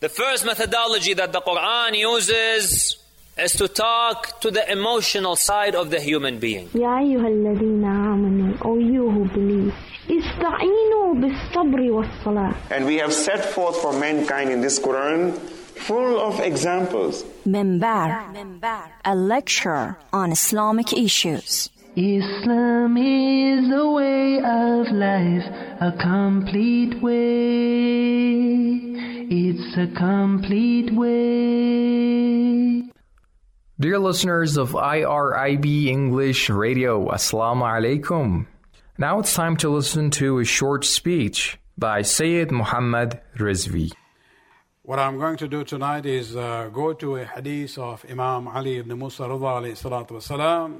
The first methodology that the Quran uses is to talk to the emotional side of the human being. يا أيها الذين آمنوا, O you who believe, استعينوا بالصبر والصلاة. And we have set forth for mankind in this Quran full of examples. Minbar, a lecture on Islamic issues. Islam is a way of life, a complete way. It's a complete way. Dear listeners of IRIB English Radio, Assalamu alaikum. Now it's time to listen to a short speech by Sayyid Muhammad Rizvi. What I'm going to do tonight is go to a hadith of Imam Ali ibn Musa Rida alayhi salatu wasalam.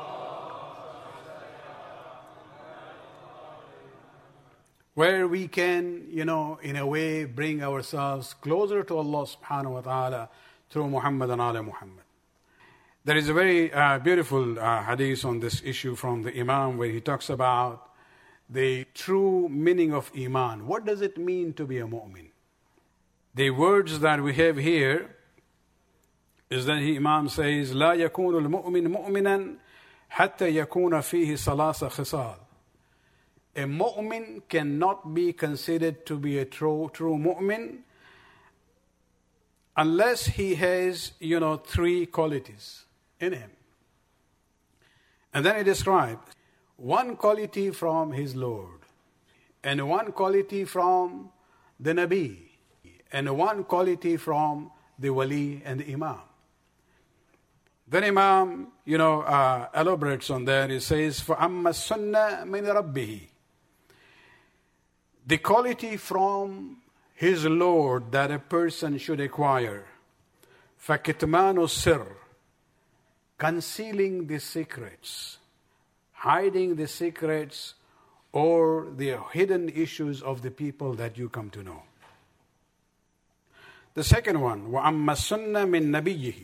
Where we can, in a way, bring ourselves closer to Allah subhanahu wa ta'ala through Muhammad and Ali Muhammad. There is a very beautiful hadith on this issue from the Imam where he talks about the true meaning of Iman. What does it mean to be a mu'min? The words that we have here is that the Imam says, لا يكون المؤمن مؤمنا حتى يكون فيه ثلاث خصال. A mu'min cannot be considered to be a true mu'min unless he has, three qualities in him. And then he describes one quality from his Lord, and one quality from the Nabi, and one quality from the Wali and the Imam. Then Imam, elaborates on that. He says, فَأَمَّا السُنَّةِ مِنْ رَبِّهِ. The quality from his Lord that a person should acquire. فَكِتْمَانُ السِّرِّ. Concealing the secrets, hiding the secrets or the hidden issues of the people that you come to know. The second one, وَأَمَّا السُنَّةِ مِن نَبِيِّهِ.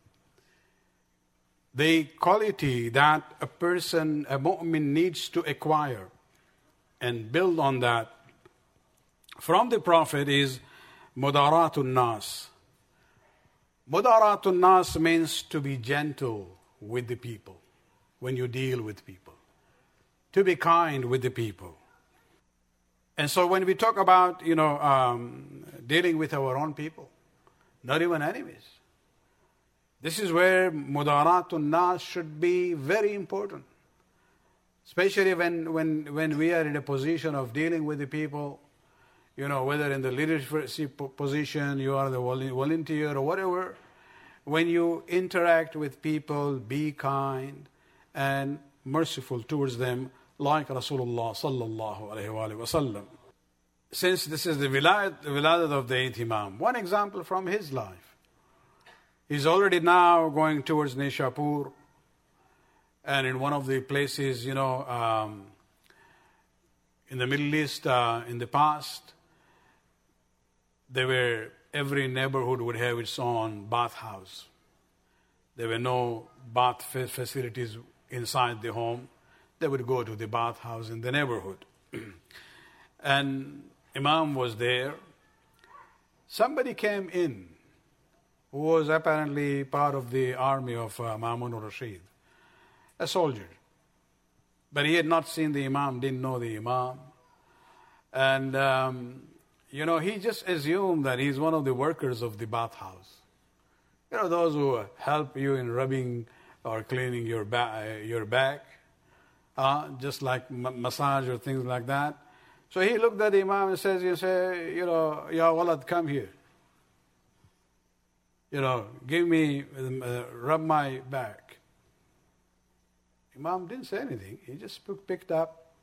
The quality that a mu'min needs to acquire and build on that from the Prophet is mudaratun nas. Mudaratun nas means to be gentle with the people when you deal with people, to be kind with the people. And so when we talk about, dealing with our own people, not even enemies, this is where mudaratun nas should be very important. Especially when we are in a position of dealing with the people, whether in the leadership position, you are the volunteer or whatever, when you interact with people, be kind and merciful towards them, like Rasulullah sallallahu alayhi wa sallam. Since this is the wiladat of the 8th Imam, one example from his life. He's already now going towards Nishapur, and in one of the places, in the Middle East, in the past, every neighborhood would have its own bathhouse. There were no bath facilities inside the home. They would go to the bathhouse in the neighborhood. And Imam was there. Somebody came in who was apparently part of the army of Ma'mun al-Rashid, a soldier. But he had not seen the Imam, didn't know the Imam. And, he just assumed that he's one of the workers of the bathhouse. Those who help you in rubbing or cleaning your back, just like massage or things like that. So he looked at the Imam and says, Ya walad, come here. Give me, rub my back. Imam didn't say anything. He just picked up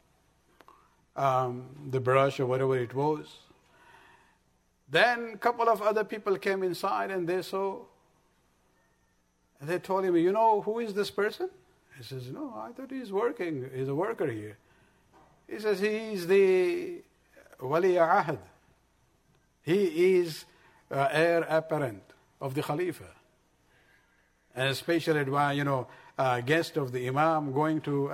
the brush or whatever it was. Then a couple of other people came inside and they saw. And they told him, who is this person? He says, no, I thought he's working. He's a worker here. He says, he's the Wali Ahad. He is heir apparent of the Khalifa. And especially, guest of the Imam going to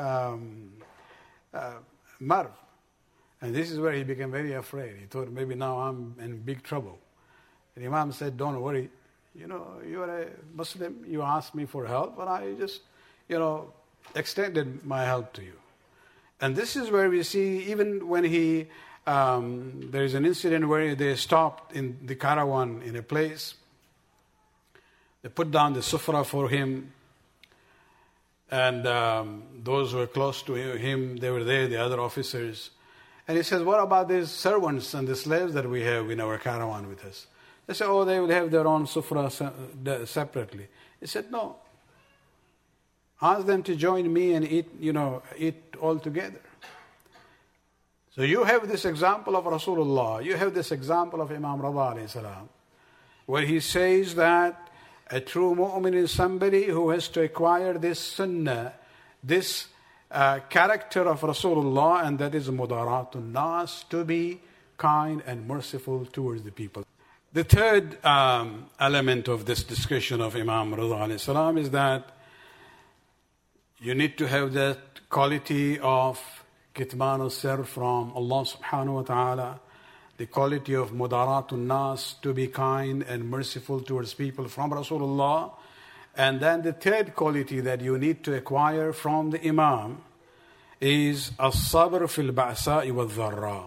Marv. And this is where he became very afraid. He thought, maybe now I'm in big trouble. And Imam said, don't worry. You're a Muslim, you asked me for help, and I just, extended my help to you. And this is where we see, even when there is an incident where they stopped in the caravan in a place, they put down the sufra for him, and those who were close to him, they were there, the other officers. And he says, what about these servants and the slaves that we have in our caravan with us? They said, they will have their own sufra separately. He said, no. Ask them to join me and eat all together. So you have this example of Rasulullah. You have this example of Imam Rida alayhi salam, where he says that a true mu'min is somebody who has to acquire this sunnah, this character of Rasulullah, and that is mudaratun nas, to be kind and merciful towards the people. The third element of this discussion of Imam Rida alayhi salam is that you need to have that quality of kitman al-sir from Allah subhanahu wa ta'ala, the quality of mudaratun nas, to be kind and merciful towards people from Rasulullah. And then the third quality that you need to acquire from the Imam is as-sabr fil ba'sa'i wal dharra.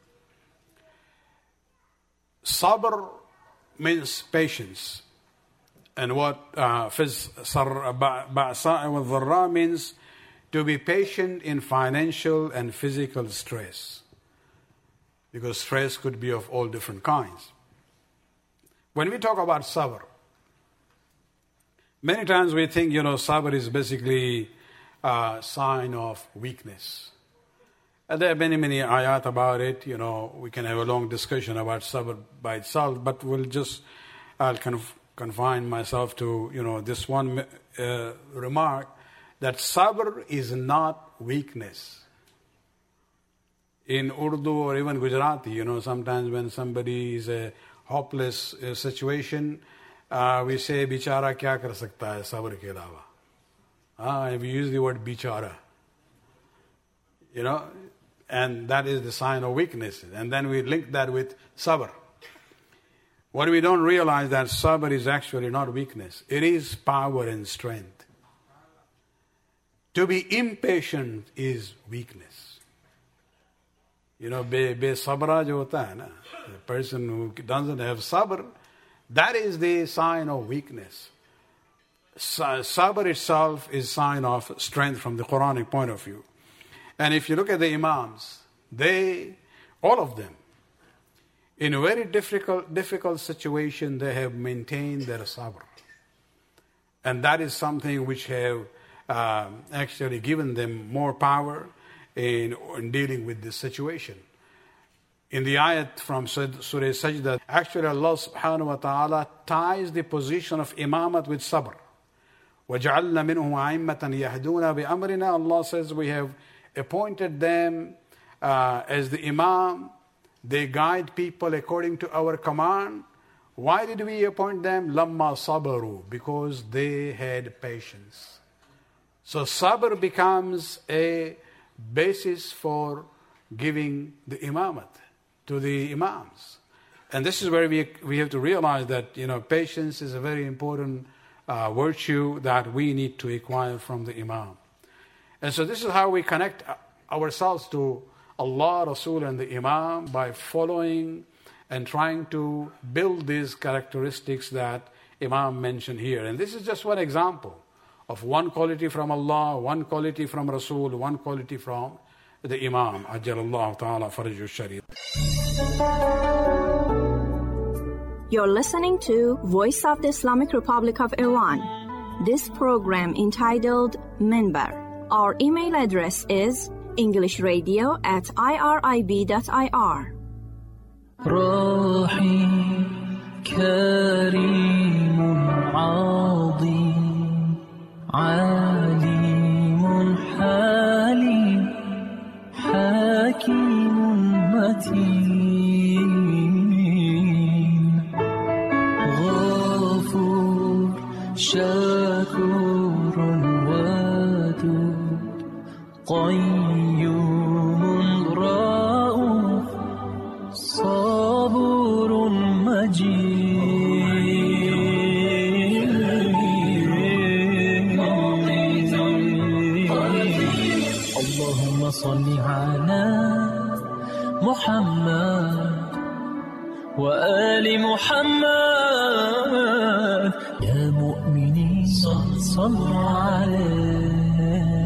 Sabr means patience. And what ba'sa'i wal dharra means to be patient in financial and physical stress. Because stress could be of all different kinds. When we talk about sabr, many times we think, sabr is basically a sign of weakness. And there are many, many ayat about it. We can have a long discussion about sabr by itself, but I'll kind of confine myself to, this one remark, that sabr is not weakness. In Urdu or even Gujarati, sometimes when somebody is a hopeless situation, we say, bichara kya kar sakta hai sabr ke alawa. We use the word bichara. And that is the sign of weakness. And then we link that with sabr. What we don't realize that sabr is actually not weakness. It is power and strength. To be impatient is weakness. Sabra jo hota hai na, the person who doesn't have sabr, that is the sign of weakness. Sabr itself is sign of strength from the Quranic point of view. And if you look at the Imams, all of them, in a very difficult situation, they have maintained their sabr. And that is something which have actually given them more power in dealing with this situation. In the ayat from Surah Sajda, actually Allah subhanahu wa ta'ala ties the position of imamat with sabr. وَجَعَلْنَا مِنْهُمْ أَئِمَّةً يَهْدُونَ بِأَمْرِنَا. Allah says we have appointed them as the imam. They guide people according to our command. Why did we appoint them? لَمَّا صَبَرُوا. Because they had patience. So sabr becomes a basis for giving the imamat to the imams. And this is where we have to realize that patience is a very important virtue that we need to acquire from the imam. And so this is how we connect ourselves to Allah, Rasul and the imam, by following and trying to build these characteristics that imam mentioned here. And this is just one example of one quality from Allah, one quality from Rasul, one quality from the Imam. Ajjalallahu ta'ala faraju sharif. You're listening to Voice of the Islamic Republic of Iran. This program entitled Minbar. Our email address is englishradio@irib.ir. Rahim, Kareem, Azim, عليم حليم حكيم متين غفور شكور ودود قيوم رؤوف صبور مجيد اللهم صل على محمد وآل محمد يا مؤمنين صلوا عليه